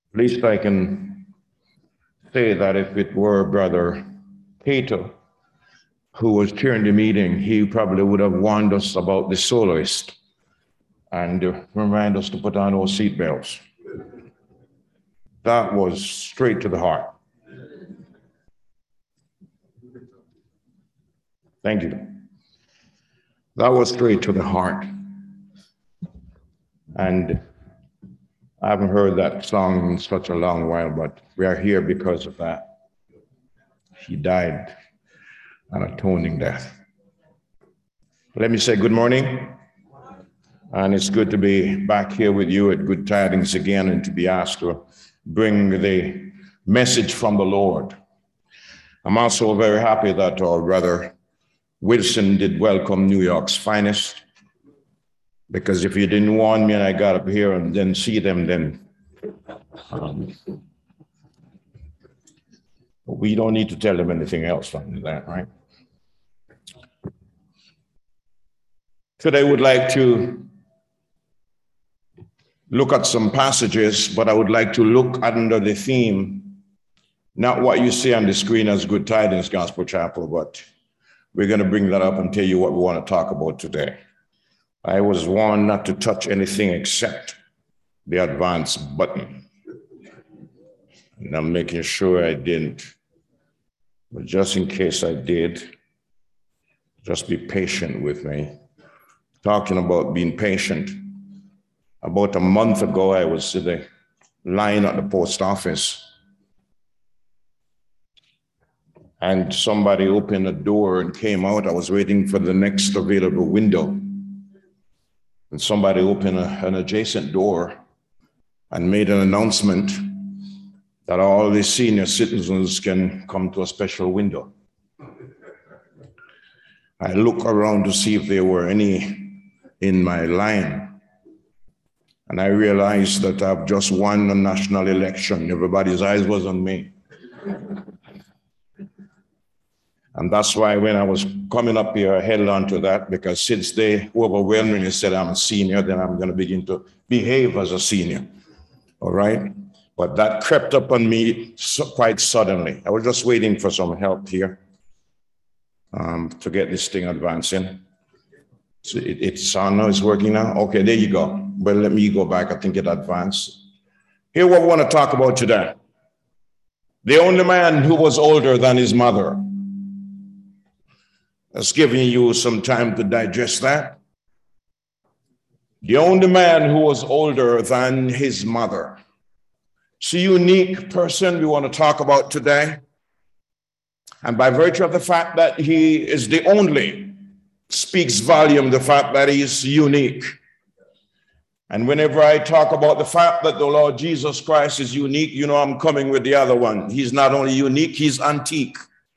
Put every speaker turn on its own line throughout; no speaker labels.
At least I can say that if it were Brother Cato who was chairing the meeting, he probably would have warned us about the soloist and remind us to put on our seatbelts. That was straight to the heart. Thank you. That was straight to the heart. And I haven't heard that song in such a long while, but we are here because of that. He died an atoning death. Let me say good morning. And it's good to be back here with you at Good Tidings again and to be asked to bring the message from the Lord. I'm also very happy that our brother Wilson did welcome New York's finest, because if you didn't warn me and I got up here and didn't see them, then we don't need to tell them anything else from that, right? Today, I would like to look at some passages, but I would like to look under the theme, not what you see on the screen as Good Tidings Gospel Chapel, but we're going to bring that up and tell you what we want to talk about today. I was warned not to touch anything except the advance button. And I'm making sure I didn't. But just in case I did, just be patient with me. Talking about being patient. About a month ago, I was in the line at the post office. And somebody opened a door and came out. I was waiting for the next available window. And somebody opened an adjacent door and made an announcement that all the senior citizens can come to a special window. I looked around to see if there were any in my line. And I realized that I've just won a national election. Everybody's eyes was on me. And that's why when I was coming up here, I held on to that, because since they overwhelmingly said I'm a senior, then I'm going to begin to behave as a senior. All right? But that crept up on me quite suddenly. I was just waiting for some help here to get this thing advancing. So it's on now, it's working now? Okay, there you go. Well, let me go back. I think it advanced. Here's what we want to talk about today. The only man who was older than his mother. That's giving you some time to digest that. The only man who was older than his mother. It's a unique person we want to talk about today. And by virtue of the fact that he is the only, speaks volume, the fact that he is unique. And whenever I talk about the fact that the Lord Jesus Christ is unique, you know I'm coming with the other one. He's not only unique, he's antique.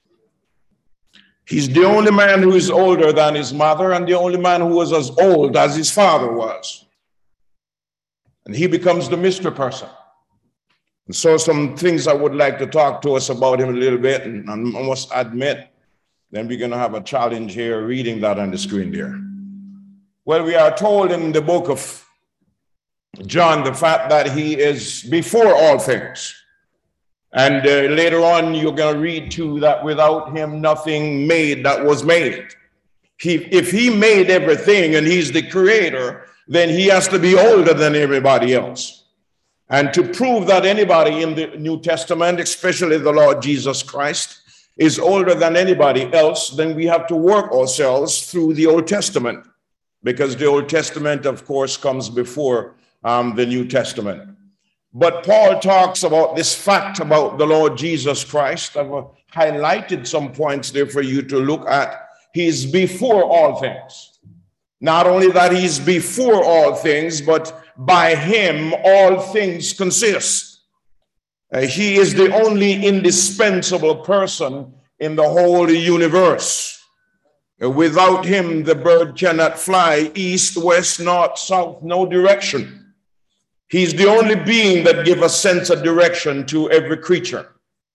He's the only man who is older than his mother and the only man who was as old as his father was. And he becomes the mystery person. And so some things I would like to talk to us about him a little bit, and I must admit, then we're going to have a challenge here reading that on the screen there. Well, we are told in the book of John the fact that he is before all things. And later on, you're going to read too that without him, nothing made that was made. If he made everything and he's the creator, then he has to be older than everybody else. And to prove that anybody in the New Testament, especially the Lord Jesus Christ, is older than anybody else, then we have to work ourselves through the Old Testament, because the Old Testament, of course, comes before the New Testament. But Paul talks about this fact about the Lord Jesus Christ. I've highlighted some points there for you to look at. He's before all things. Not only that he's before all things, but by him all things consist. He is the only indispensable person in the whole universe. Without him, the bird cannot fly east, west, north, south, no direction. He's the only being that gives a sense of direction to every creature.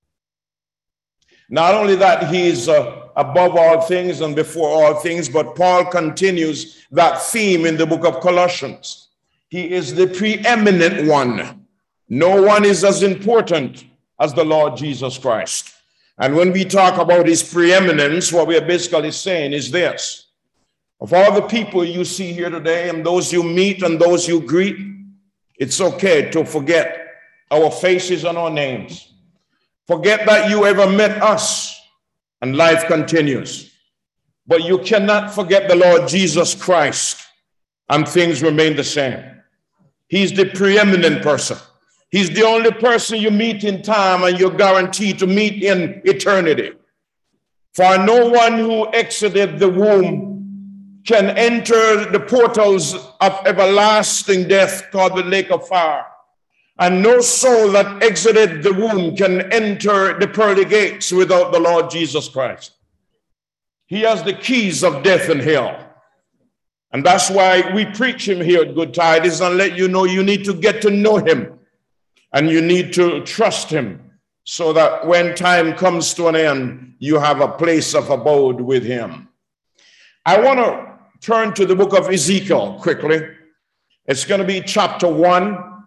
Not only that, he is above all things and before all things, but Paul continues that theme in the book of Colossians. He is the preeminent one. No one is as important as the Lord Jesus Christ. And when we talk about his preeminence, what we are basically saying is this: of all the people you see here today and those you meet and those you greet, it's okay to forget our faces and our names. Forget that you ever met us, and life continues. But you cannot forget the Lord Jesus Christ, and things remain the same. He's the preeminent person. He's the only person you meet in time and you're guaranteed to meet in eternity. For no one who exited the womb can enter the portals of everlasting death called the lake of fire. And no soul that exited the womb can enter the pearly gates without the Lord Jesus Christ. He has the keys of death and hell. And that's why we preach him here at Good Tidings and let you know you need to get to know him. And you need to trust him so that when time comes to an end, you have a place of abode with him. I want to turn to the book of Ezekiel quickly. It's going to be chapter 1.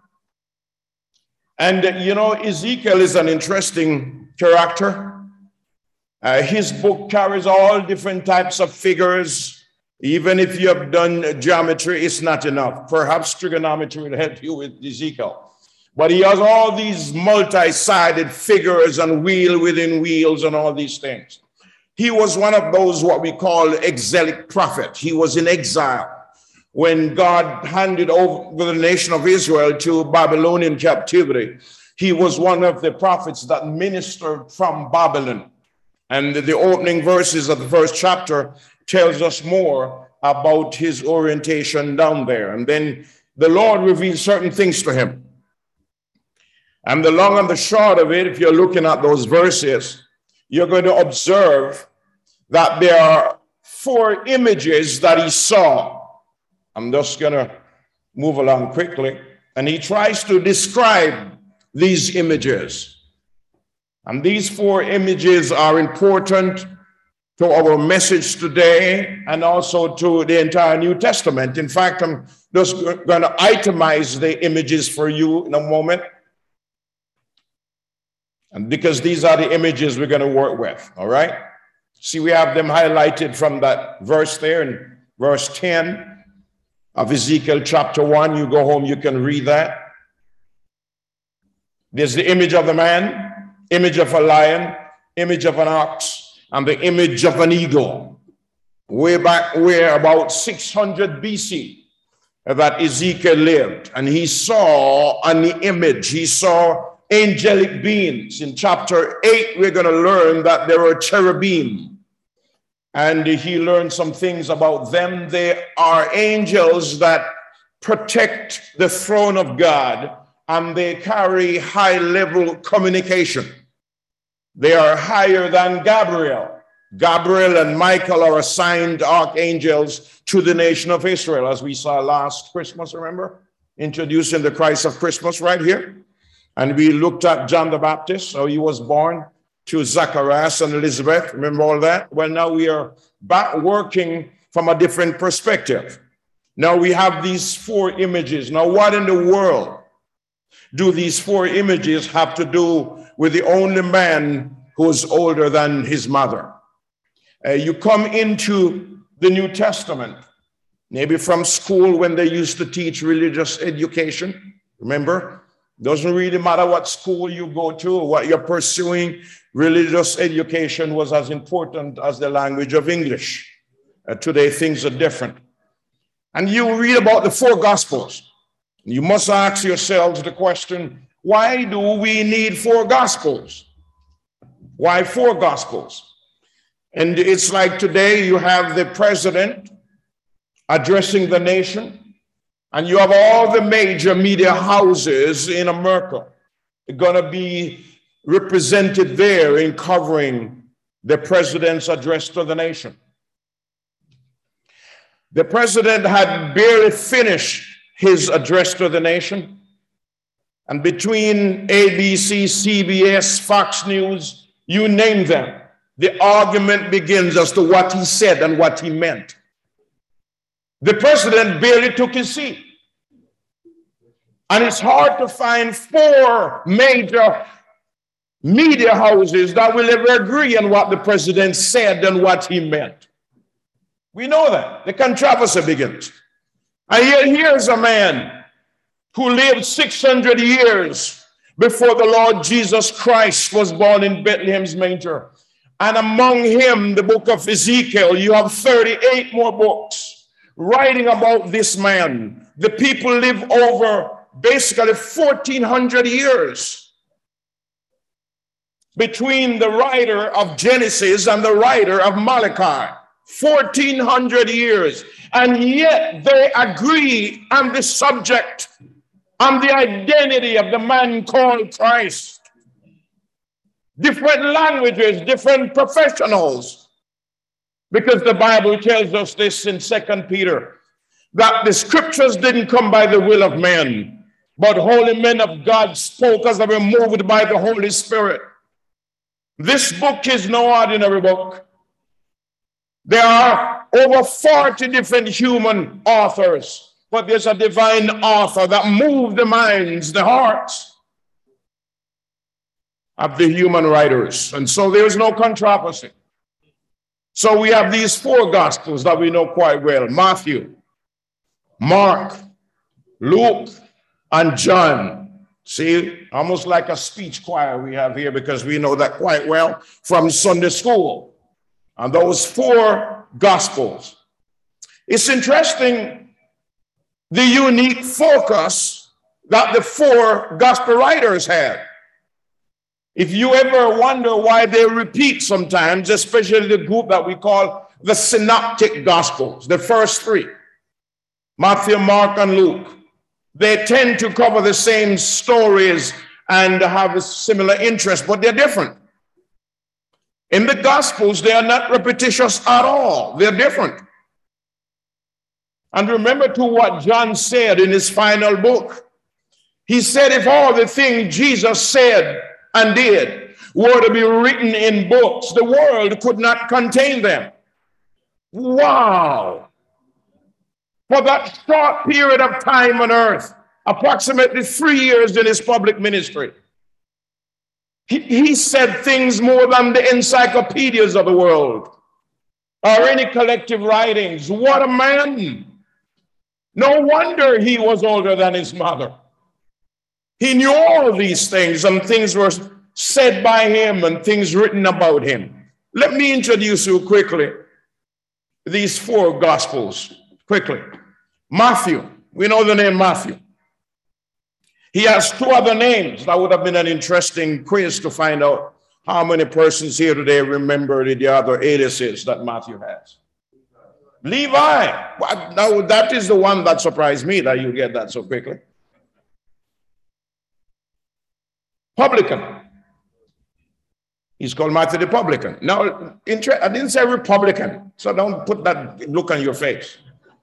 And you know, Ezekiel is an interesting character. His book carries all different types of figures. Even if you have done geometry, it's not enough. Perhaps trigonometry will help you with Ezekiel. But he has all these multi-sided figures and wheel within wheels and all these things. He was one of those what we call exilic prophet. He was in exile when God handed over the nation of Israel to Babylonian captivity. He was one of the prophets that ministered from Babylon. And the opening verses of the first chapter tells us more about his orientation down there. And then the Lord revealed certain things to him. And the long and the short of it, if you're looking at those verses, you're going to observe that there are 4 images that he saw. I'm just going to move along quickly. And he tries to describe these images. And these 4 images are important to our message today and also to the entire New Testament. In fact, I'm just going to itemize the images for you in a moment. And because these are the images we're going to work with, all right? See, we have them highlighted from that verse there in verse 10 of Ezekiel chapter 1. You go home, you can read that. There's the image of the man, image of a lion, image of an ox, and the image of an eagle. Way back where about 600 BC that Ezekiel lived. And he saw an image. He saw angelic beings. In chapter 8, we're going to learn that there are cherubim. And he learned some things about them. They are angels that protect the throne of God, and they carry high-level communication. They are higher than Gabriel. Gabriel and Michael are assigned archangels to the nation of Israel, as we saw last Christmas, remember? Introducing the Christ of Christmas right here. And we looked at John the Baptist, how he was born to Zacharias and Elizabeth. Remember all that? Well, now we are back working from a different perspective. Now we have these 4 images. Now, what in the world do these 4 images have to do with the only man who is older than his mother? You come into the New Testament, maybe from school when they used to teach religious education. Remember? Doesn't really matter what school you go to or what you're pursuing. Religious education was as important as the language of English. Today, things are different. And you read about the 4 Gospels. You must ask yourselves the question, why do we need 4 Gospels? Why 4 Gospels? And it's like today you have the president addressing the nation. And you have all the major media houses in America going to be represented there in covering the president's address to the nation. The president had barely finished his address to the nation. And between ABC, CBS, Fox News, you name them, the argument begins as to what he said and what he meant. The president barely took his seat. And it's hard to find four major media houses that will ever agree on what the president said and what he meant. We know that. The controversy begins. And yet here's a man who lived 600 years before the Lord Jesus Christ was born in Bethlehem's manger. And among him, the book of Ezekiel, you have 38 more books writing about this man. The people live over basically 1,400 years between the writer of Genesis and the writer of Malachi. 1,400 years. And yet they agree on the subject, on the identity of the man called Christ. Different languages, different professionals. Because the Bible tells us this in 2 Peter, that the scriptures didn't come by the will of men, but holy men of God spoke as they were moved by the Holy Spirit. This book is no ordinary book. There are over 40 different human authors, but there's a divine author that moved the minds, the hearts of the human writers. And so there's no controversy. So we have these four gospels that we know quite well: Matthew, Mark, Luke, and John. See, almost like a speech choir we have here, because we know that quite well from Sunday school. And those four gospels. It's interesting, the unique focus that the four gospel writers had. If you ever wonder why they repeat sometimes, especially the group that we call the synoptic gospels, the first three, Matthew, Mark, and Luke, they tend to cover the same stories and have a similar interest, but they're different. In the Gospels, they are not repetitious at all. They're different. And remember to what John said in his final book. He said, if all the things Jesus said and did were to be written in books, the world could not contain them. Wow. For that short period of time on earth, approximately 3 years in his public ministry, he said things more than the encyclopedias of the world or any collective writings. What a man. No wonder he was older than his mother. He knew all of these things, and things were said by him and things written about him. Let me introduce you quickly these four gospels. Quickly. Matthew. We know the name Matthew. He has two other names. That would have been an interesting quiz to find out how many persons here today remember the other aliases that Matthew has. Levi. Now, that is the one that surprised me that you get that so quickly. Publican. He's called Matthew the Publican. Now, I didn't say Republican, so don't put that look on your face.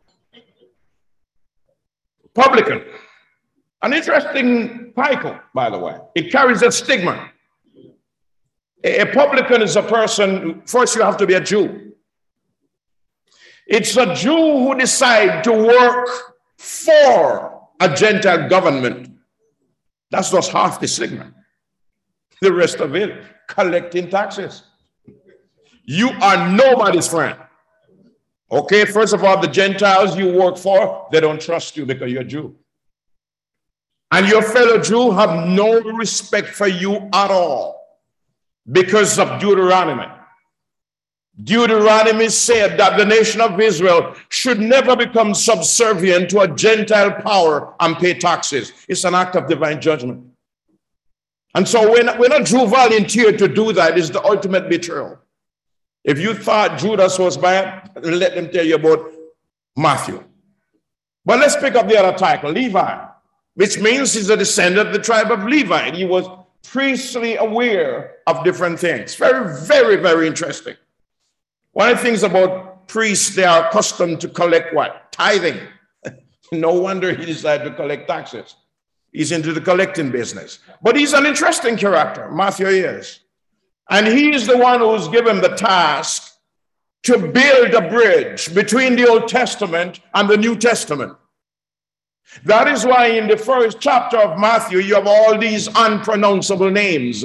Publican. An interesting title, by the way. It carries a stigma. A publican is a person, first you have to be a Jew. It's a Jew who decides to work for a Gentile government. That's just half the stigma. The rest of it, collecting taxes. You are nobody's friend. Okay, first of all, the Gentiles you work for, they don't trust you because you're a Jew. And your fellow Jew have no respect for you at all because of Deuteronomy. Deuteronomy said that the nation of Israel should never become subservient to a Gentile power and pay taxes. It's an act of divine judgment. And so when a Jew volunteered to do that, it's the ultimate betrayal. If you thought Judas was bad, let them tell you about Matthew. But let's pick up the other title, Levi, which means he's a descendant of the tribe of Levi. He was priestly aware of different things. Very, very, very interesting. One of the things about priests, they are accustomed to collect what? Tithing. No wonder he decided to collect taxes. He's into the collecting business. But he's an interesting character, Matthew is. And he's the one who's given the task to build a bridge between the Old Testament and the New Testament. That is why in the first chapter of Matthew, you have all these unpronounceable names.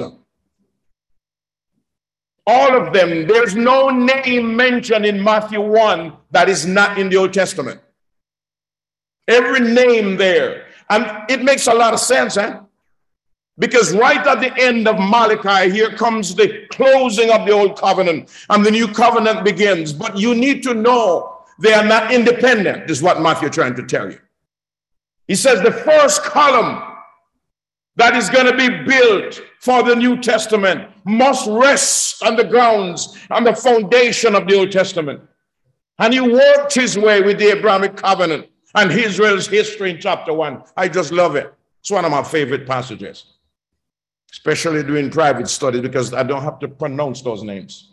All of them. There's no name mentioned in Matthew 1 that is not in the Old Testament. Every name there. And it makes a lot of sense, eh? Because right at the end of Malachi, here comes the closing of the Old Covenant and the New Covenant begins. But you need to know they are not independent, is what Matthew is trying to tell you. He says the first column that is going to be built for the New Testament must rest on the grounds and the foundation of the Old Testament. And he worked his way with the Abrahamic covenant and Israel's history in chapter 1. I just love it. It's one of my favorite passages, especially doing private study, because I don't have to pronounce those names.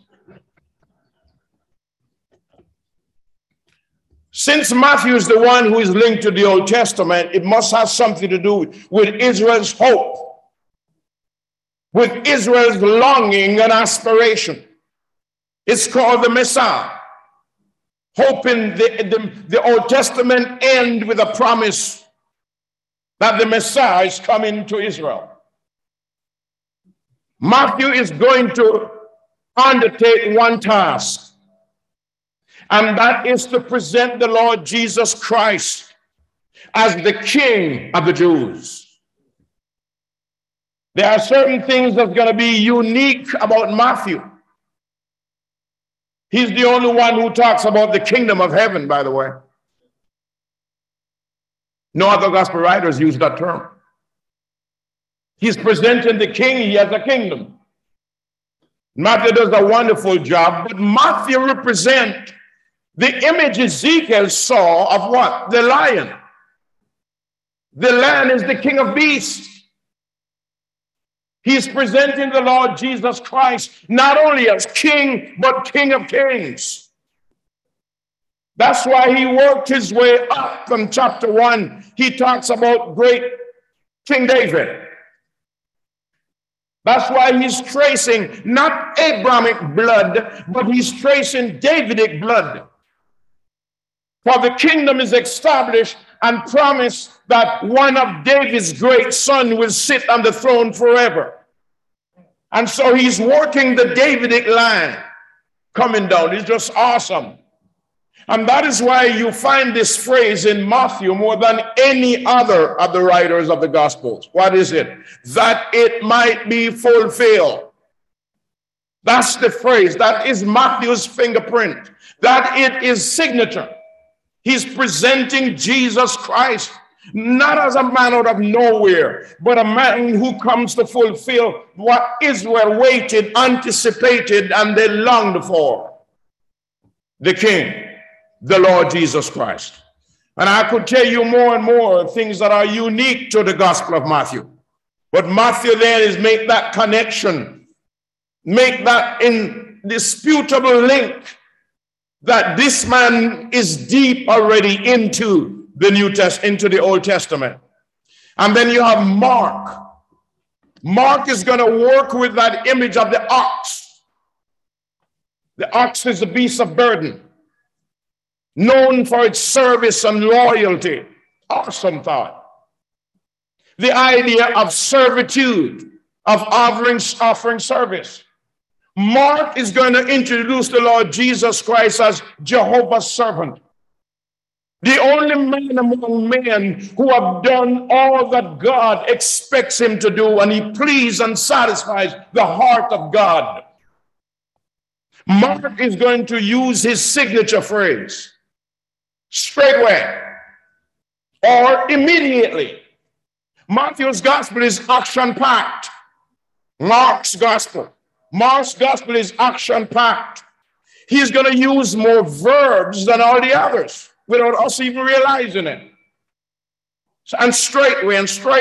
Since Matthew is the one who is linked to the Old Testament, it must have something to do with Israel's hope, with Israel's longing and aspiration. It's called the Messiah. Hope in the Old Testament end with a promise that the Messiah is coming to Israel. Matthew is going to undertake one task, and that is to present the Lord Jesus Christ as the King of the Jews. There are certain things that's going to be unique about Matthew. He's the only one who talks about the kingdom of heaven, by the way. No other gospel writers use that term. He's presenting the king, he has a kingdom. Matthew does a wonderful job, but Matthew represents the image Ezekiel saw of what? The lion. The lion is the king of beasts. He's presenting the Lord Jesus Christ not only as king, but King of Kings. That's why he worked his way up from chapter 1. He talks about great King David. That's why he's tracing not Abrahamic blood, but he's tracing Davidic blood. For the kingdom is established and promised that one of David's great sons will sit on the throne forever. And so he's working the Davidic line coming down. It's just awesome. And that is why you find this phrase in Matthew more than any other of the writers of the Gospels. What is it? That it might be fulfilled. That's the phrase. That is Matthew's fingerprint. That it is signature. He's presenting Jesus Christ, not as a man out of nowhere, but a man who comes to fulfill what Israel waited, anticipated, and they longed for. The King, the Lord Jesus Christ. And I could tell you more and more things that are unique to the Gospel of Matthew. But Matthew then is make that connection, make that indisputable link that this man is deep already into the into the Old Testament. And then you have Mark. Mark is going to work with that image of the ox. The ox is the beast of burden, known for its service and loyalty. Awesome thought. The idea of servitude, of offering service. Mark is going to introduce the Lord Jesus Christ as Jehovah's servant. The only man among men who have done all that God expects him to do, and he pleases and satisfies the heart of God. Mark is going to use his signature phrase, straightway or immediately. Matthew's gospel is action-packed. Mark's gospel is action-packed. He's going to use more verbs than all the others without us even realizing it. And straightway.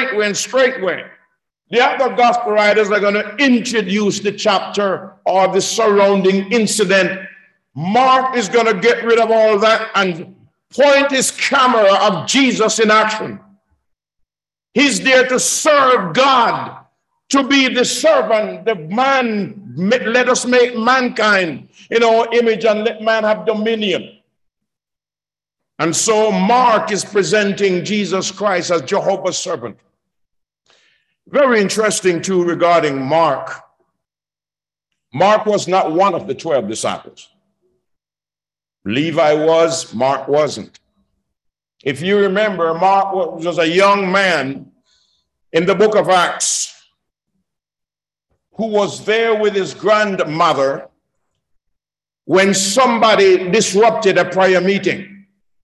The other gospel writers are going to introduce the chapter or the surrounding incident. Mark is going to get rid of all that and point his camera of Jesus in action. He's there to serve God, to be the servant, the man. Let us make mankind in our image and let man have dominion. And so Mark is presenting Jesus Christ as Jehovah's servant. Very interesting too regarding Mark. Mark was not one of the 12 disciples. Levi was, Mark wasn't. If you remember, Mark was a young man in the book of Acts who was there with his grandmother when somebody disrupted a prayer meeting.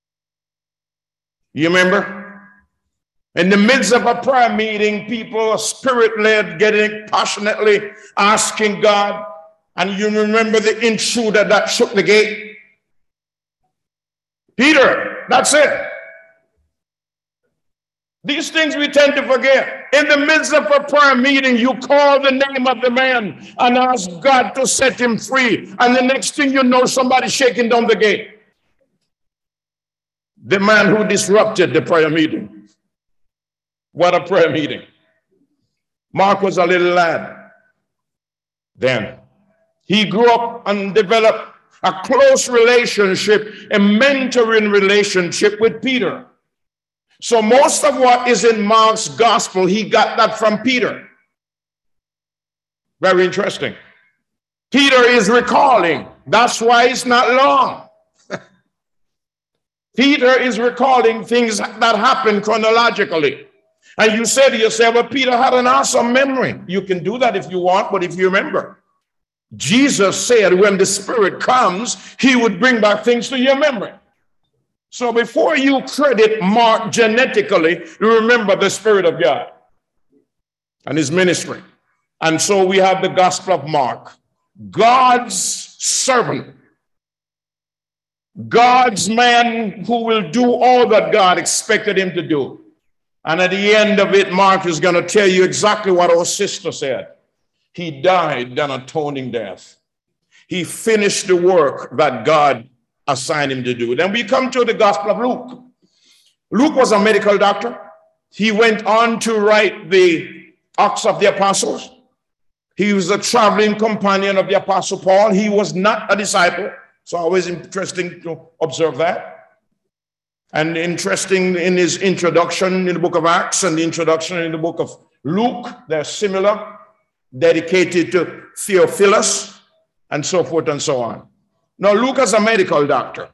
You remember? In the midst of a prayer meeting, people are spirit-led, getting passionately asking God. And you remember the intruder that shook the gate? Peter, that's it. These things we tend to forget. In the midst of a prayer meeting, you call the name of the man and ask God to set him free. And the next thing you know, somebody shaking down the gate. The man who disrupted the prayer meeting. What a prayer meeting. Mark was a little lad then. He grew up and developed a close relationship, a mentoring relationship with Peter. So most of what is in Mark's gospel, he got that from Peter. Very interesting. Peter is recalling. That's why it's not long. Peter is recalling things that happened chronologically. And you say to yourself, well, Peter had an awesome memory. You can do that if you want, but if you remember, Jesus said when the Spirit comes, he would bring back things to your memory. So before you credit Mark genetically, you remember the Spirit of God and his ministry. And so we have the Gospel of Mark, God's servant, God's man who will do all that God expected him to do. And at the end of it, Mark is going to tell you exactly what our sister said. He died an atoning death. He finished the work that God assigned him to do. Then we come to the Gospel of Luke. Luke was a medical doctor. He went on to write the Acts of the Apostles. He was a traveling companion of the Apostle Paul. He was not a disciple. So always interesting to observe that. And interesting in his introduction in the book of Acts and the introduction in the book of Luke, they're similar, dedicated to Theophilus and so forth and so on. Now, Luke is a medical doctor.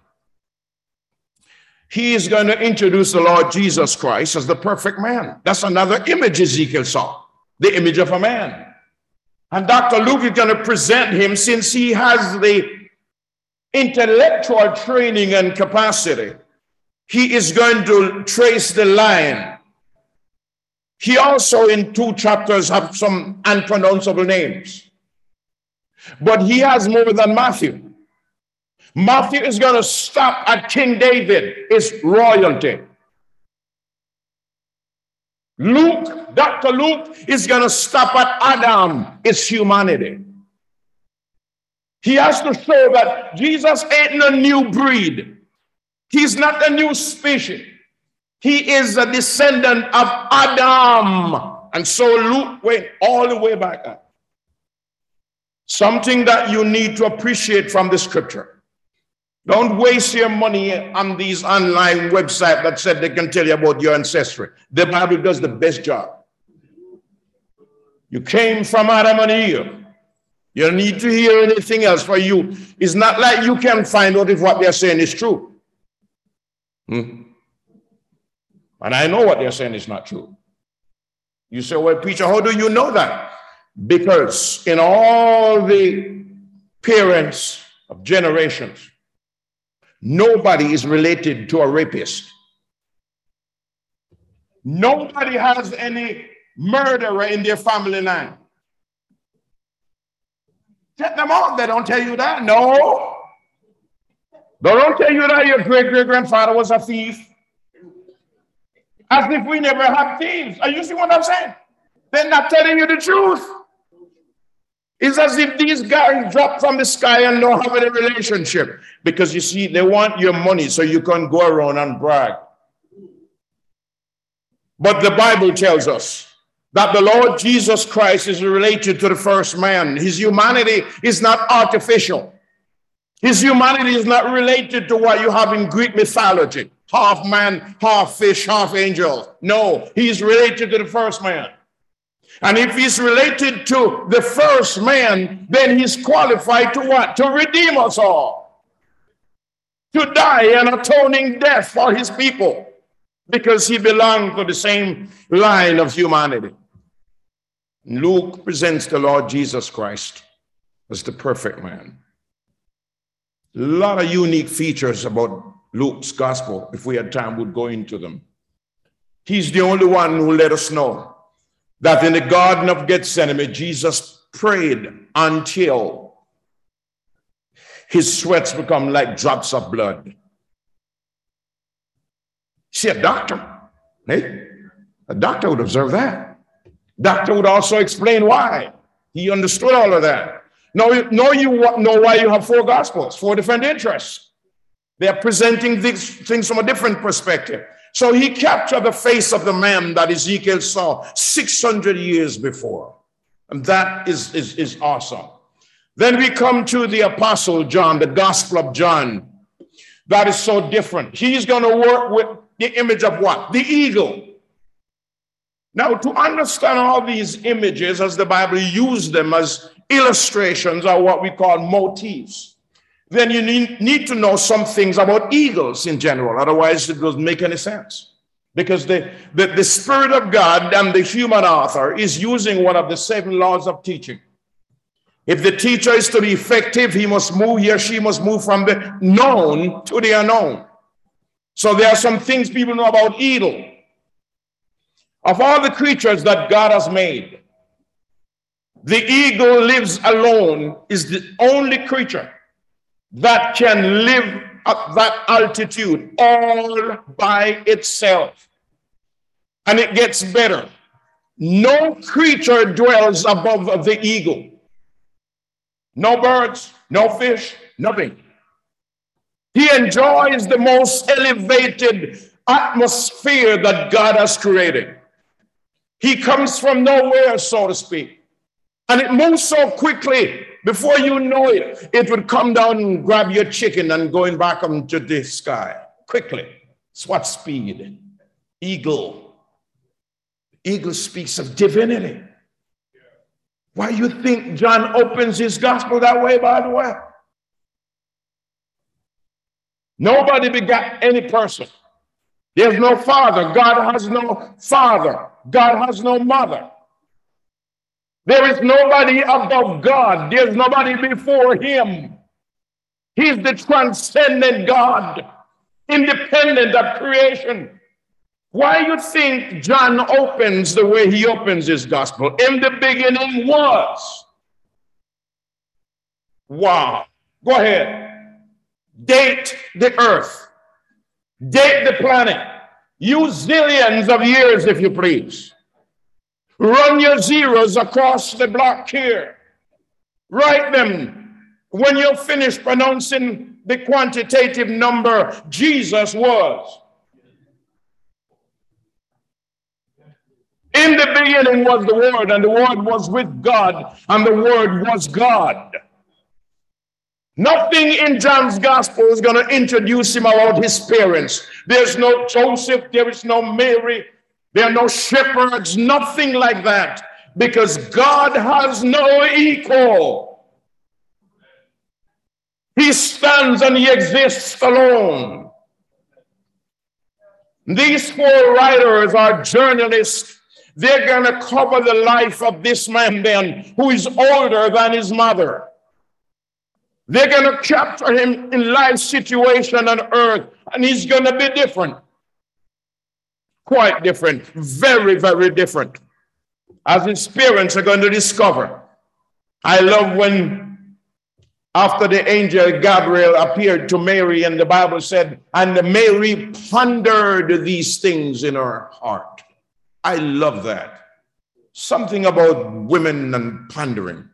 He is going to introduce the Lord Jesus Christ as the perfect man. That's another image Ezekiel saw, the image of a man. And Dr. Luke is going to present him, since he has the intellectual training and capacity. He is going to trace the line. He also, in 2 chapters, have some unpronounceable names. But he has more than Matthew. Matthew is going to stop at King David, his royalty. Luke, Dr. Luke, is going to stop at Adam, his humanity. He has to show that Jesus ain't a new breed. He's not a new species. He is a descendant of Adam. And so Luke went all the way back up. Something that you need to appreciate from the scripture. Don't waste your money on these online websites that said they can tell you about your ancestry. The Bible does the best job. You came from Adam and Eve. You don't need to hear anything else for you. It's not like you can find out if what they're saying is true. And I know what they're saying is not true. You say, well, preacher, how do you know that? Because in all the parents of generations, nobody is related to a rapist. Nobody has any murderer in their family line. Check them out. They don't tell you that. No. They don't tell you that your great-great-grandfather was a thief. As if we never had thieves. Are you see what I'm saying? They're not telling you the truth. It's as if these guys dropped from the sky and don't have any relationship. Because you see, they want your money so you can go around and brag. But the Bible tells us that the Lord Jesus Christ is related to the first man. His humanity is not artificial. His humanity is not related to what you have in Greek mythology. Half man, half fish, half angel. No, he's related to the first man. And if he's related to the first man, then he's qualified to what? To redeem us all. To die an atoning death for his people. Because he belonged to the same line of humanity. Luke presents the Lord Jesus Christ as the perfect man. A lot of unique features about Luke's gospel. If we had time, we'd go into them. He's the only one who let us know that in the Garden of Gethsemane, Jesus prayed until his sweats become like drops of blood. See, a doctor, hey, a doctor would observe that. Doctor would also explain why. He understood all of that. Now you know why you have four gospels, four different interests. They are presenting these things from a different perspective. So he captured the face of the man that Ezekiel saw 600 years before. And that is awesome. Then we come to the Apostle John, the Gospel of John. That is so different. He's going to work with the image of what? The eagle. Now, to understand all these images, as the Bible used them as illustrations, are what we call motifs, then you need to know some things about eagles in general. Otherwise, it doesn't make any sense. Because the Spirit of God and the human author is using one of the 7 laws of teaching. If the teacher is to be effective, he or she must move from the known to the unknown. So there are some things people know about eagle. Of all the creatures that God has made, the eagle lives alone, is the only creature that can live at that altitude all by itself. And it gets better. No creature dwells above the eagle. No birds, no fish, nothing. He enjoys the most elevated atmosphere that God has created. He comes from nowhere, so to speak. And it moves so quickly, before you know it, it would come down and grab your chicken and going back into the sky. Quickly. It's what speed? Eagle. Eagle speaks of divinity. Why you think John opens his gospel that way, by the way? Nobody begat any person. There's no father. God has no father. God has no mother. There is nobody above God. There's nobody before him. He's the transcendent God, independent of creation. Why you think John opens the way he opens his gospel? In the beginning was. Wow. Go ahead. Date the earth. Date the planet. Use zillions of years, if you please. Run your zeros across the block here. Write them. When you're finished pronouncing the quantitative number, Jesus was. In the beginning was the Word, and the Word was with God, and the Word was God. Nothing in John's gospel is going to introduce him about his parents. There's no Joseph, there is no Mary, there are no shepherds, nothing like that, because God has no equal. He stands and he exists alone. These 4 writers are journalists. They're going to cover the life of this man then, who is older than his mother. They're going to capture him in life situation on earth, and he's going to be different. Quite different. Very, very different. As his parents are going to discover. I love when, after the angel Gabriel appeared to Mary, and the Bible said, and Mary pondered these things in her heart. I love that. Something about women and pondering.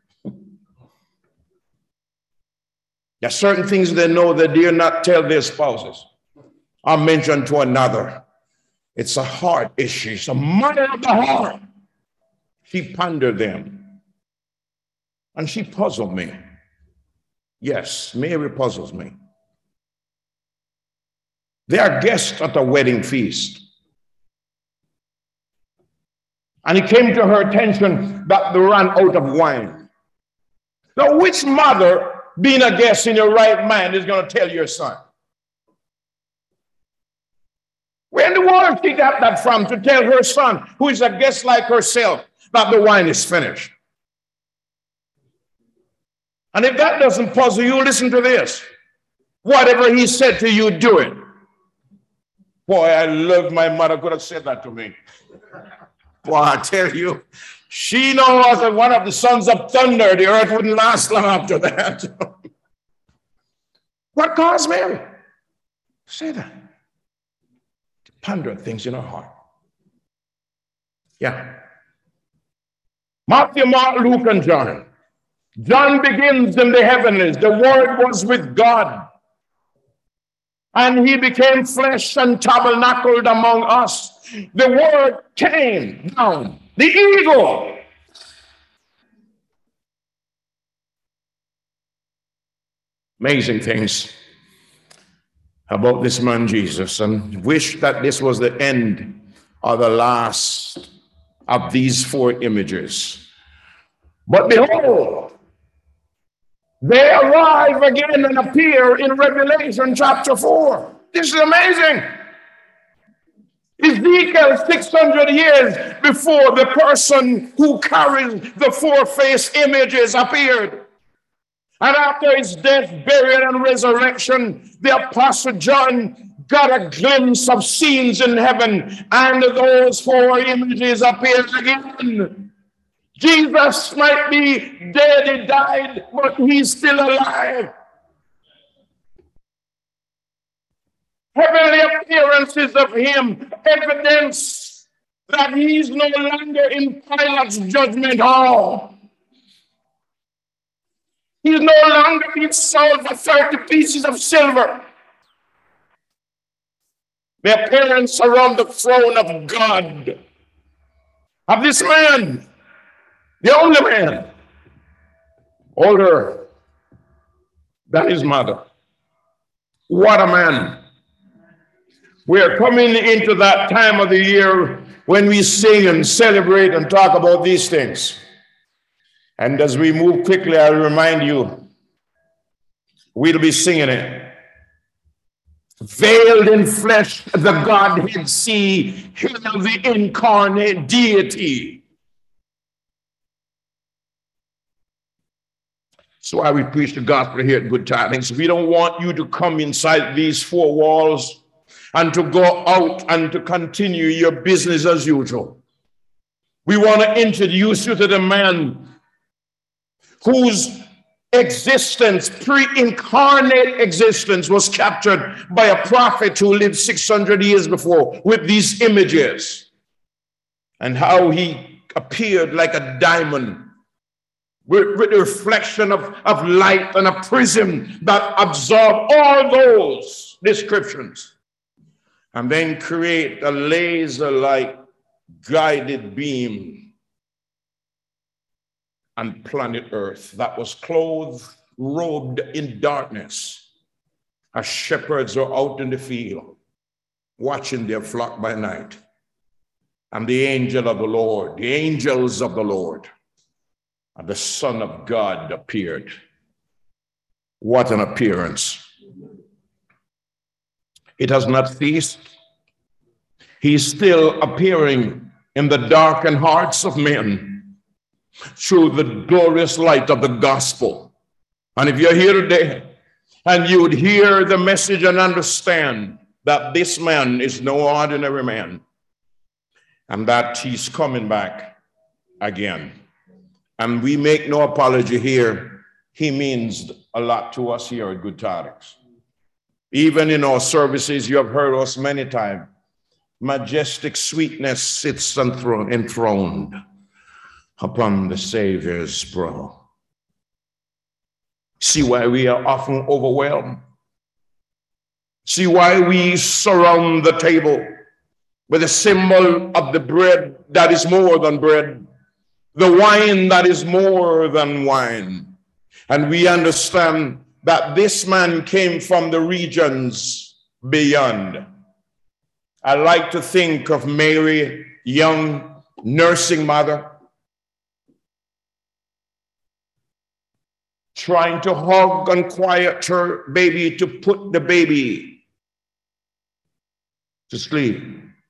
There are certain things they know they dare not tell their spouses or mention to another. It's a heart issue. It's a matter of the heart. She pondered them. And she puzzled me. Yes, Mary puzzles me. They are guests at a wedding feast. And it came to her attention that they ran out of wine. Now, which mother, being a guest in your right mind, is going to tell your son? Where in the world she got that from to tell her son, who is a guest like herself, that the wine is finished? And if that doesn't puzzle you, listen to this. Whatever he said to you, do it. Boy, I love my mother could have said that to me. Boy, I tell you, she knows that one of the sons of thunder, the earth wouldn't last long after that. What caused Mary? Say that. To ponder things in her heart. Yeah. Matthew, Mark, Luke, and John. John begins in the heavens. The Word was with God. And he became flesh and tabernacled among us. The Word came down. The eagle. Amazing things about this man Jesus, and wish that this was the end or the last of these four images. But behold, they arrive again and appear in Revelation chapter 4. This is amazing. Ezekiel, 600 years before the person who carries the four-faced images appeared. And after his death, burial, and resurrection, the Apostle John got a glimpse of scenes in heaven, and those four images appeared again. Jesus might be dead, he died, but he's still alive. Heavenly appearances of him, evidence that he's no longer in Pilate's judgment hall. He's no longer being sold for 30 pieces of silver. The appearance around the throne of God, of this man, the only man, older than his mother. What a man. We are coming into that time of the year when we sing and celebrate and talk about these things. And as we move quickly, I'll remind you, we'll be singing it. Veiled in flesh, the Godhead see, hail the incarnate deity. That's why we preach the gospel here at Good Tidings. We don't want you to come inside these four walls and to go out and to continue your business as usual. We want to introduce you to the man whose existence, pre-incarnate existence, was captured by a prophet who lived 600 years before with these images, and how he appeared like a diamond with a reflection of light and a prism that absorbed all those descriptions and then create a laser-like guided beam and planet Earth that was clothed, robed in darkness, as shepherds are out in the field, watching their flock by night. And the angel of the Lord, the angels of the Lord, and the Son of God appeared. What an appearance. It has not ceased. He's still appearing in the darkened hearts of men through the glorious light of the gospel. And if you're here today and you would hear the message and understand that this man is no ordinary man and that he's coming back again. And we make no apology here. He means a lot to us here at Good Tidings. Even in our services, you have heard us many times. Majestic sweetness sits enthroned upon the Savior's brow. See why we are often overwhelmed. See why we surround the table with a symbol of the bread that is more than bread, the wine that is more than wine. And we understand that this man came from the regions beyond. I like to think of Mary, young nursing mother, trying to hug and quiet her baby to put the baby to sleep.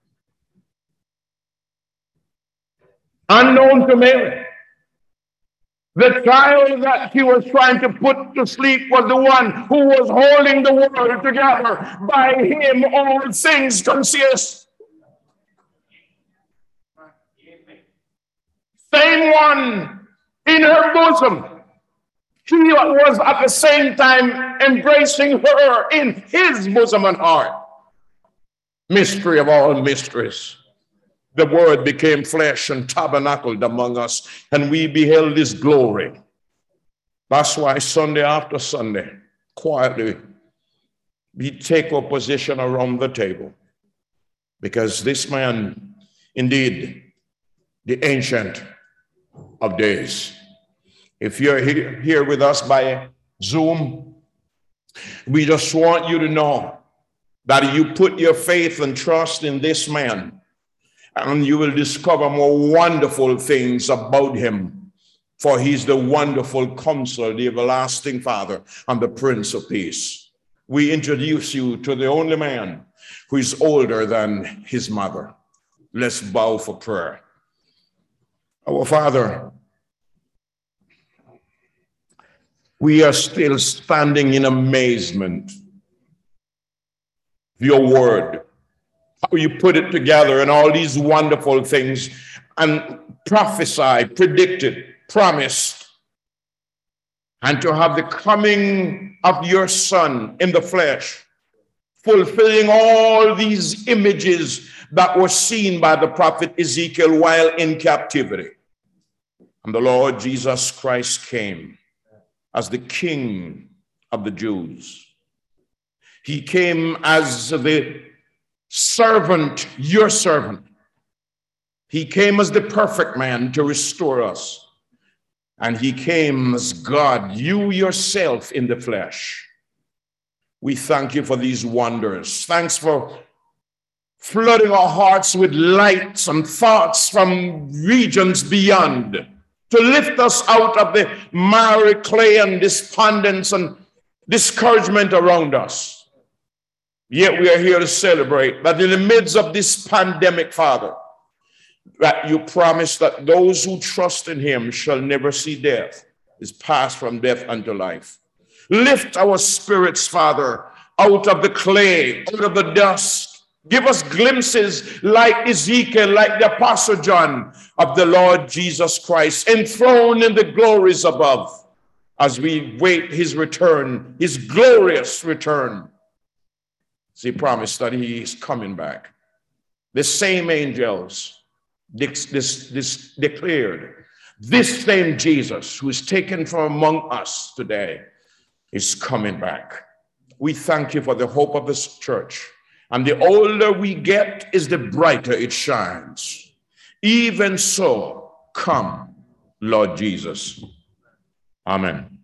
Unknown to Mary, the child that she was trying to put to sleep was the one who was holding the world together. By him all things consist. Same one in her bosom. He was at the same time embracing her in his bosom and heart. Mystery of all mysteries. The word became flesh and tabernacled among us, and we beheld his glory. That's why Sunday after Sunday, quietly, we take our position around the table. Because this man, indeed, the Ancient of Days. If you're here with us by Zoom, we just want you to know that you put your faith and trust in this man, and you will discover more wonderful things about him. For he's the wonderful Counselor, the everlasting Father, and the Prince of Peace. We introduce you to the only man who is older than his mother. Let's bow for prayer. Our Father, we are still standing in amazement of your word, how you put it together and all these wonderful things, and prophesied, predicted, promised, and to have the coming of your Son in the flesh, fulfilling all these images that were seen by the prophet Ezekiel while in captivity. And the Lord Jesus Christ came as the King of the Jews. He came as the servant, your servant. He came as the perfect man to restore us. And he came as God, you yourself in the flesh. We thank you for these wonders. Thanks for flooding our hearts with lights and thoughts from regions beyond, to lift us out of the miry clay and despondence and discouragement around us. Yet we are here to celebrate that in the midst of this pandemic, Father, that you promise that those who trust in him shall never see death, is passed from death unto life. Lift our spirits, Father, out of the clay, out of the dust. Give us glimpses like Ezekiel, like the Apostle John, of the Lord Jesus Christ, enthroned in the glories above, as we wait his return, his glorious return. He promised that he is coming back. The same angels declared, this same Jesus who is taken from among us today is coming back. We thank you for the hope of this church. And the older we get is the brighter it shines. Even so, come, Lord Jesus. Amen.